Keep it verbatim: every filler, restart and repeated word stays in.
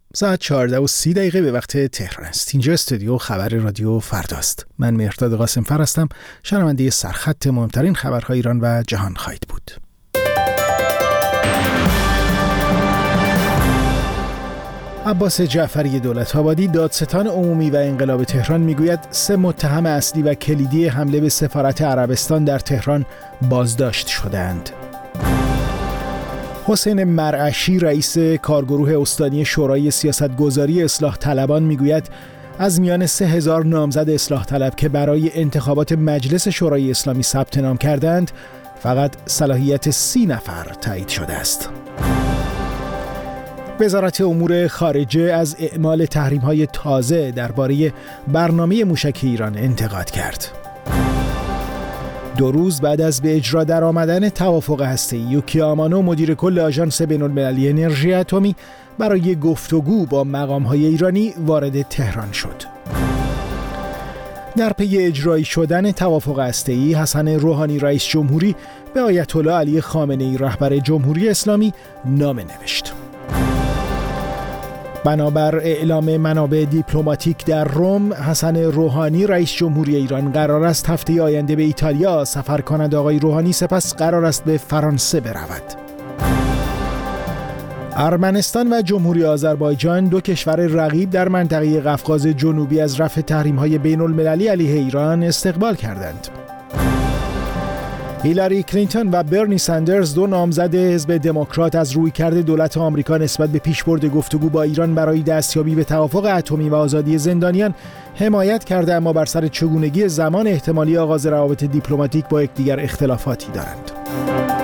ساعت چهارده و سی دقیقه به وقت تهران است. اینجا استودیو خبر رادیو فرداست. من مهرداد قاسمفر هستم. شنونده سرخط مهمترین خبرهای ایران و جهان خواهید بود. عباس جعفری دولت‌آبادی، دادستان عمومی و انقلاب تهران، میگوید سه متهم اصلی و کلیدی حمله به سفارت عربستان در تهران بازداشت شدند. حسین مرعشی، رئیس کارگروه استانی شورای سیاستگذاری اصلاح طلبان، میگوید از میان سه هزار نامزد اصلاح طلب که برای انتخابات مجلس شورای اسلامی ثبت نام کردند، فقط صلاحیت سی نفر تایید شده است. وزارت امور خارجه از اعمال تحریم‌های تازه درباره برنامه موشک ایران انتقاد کرد. دو روز بعد از به اجرا درآمدن توافق هسته‌ای، یوکی آمانو، مدیر کل آژانس بین‌المللی انرژی اتمی، برای گفتگو با مقام‌های ایرانی وارد تهران شد. در پی اجرایی شدن توافق هسته‌ای، حسن روحانی رئیس جمهوری به آیت الله علی خامنه‌ای رهبر جمهوری اسلامی نامه نوشت. بنابر اعلام منابع دیپلماتیک در روم، حسن روحانی رئیس جمهوری ایران قرار است هفته آینده به ایتالیا سفر کند. آقای روحانی سپس قرار است به فرانسه برود. ارمنستان و جمهوری آذربایجان، دو کشور رقیب در منطقه قفقاز جنوبی، از رفع تحریم‌های بین‌المللی علیه ایران استقبال کردند. هیلاری کلینتون و برنی سندرز، دو نامزد حزب دموکرات، از رویکرد دولت آمریکا نسبت به پیشبرد گفتگو با ایران برای دستیابی به توافق اتمی و آزادی زندانیان حمایت کرده، اما بر سر چگونگی زمان احتمالی آغاز روابط دیپلماتیک با یکدیگر اختلافاتی دارند.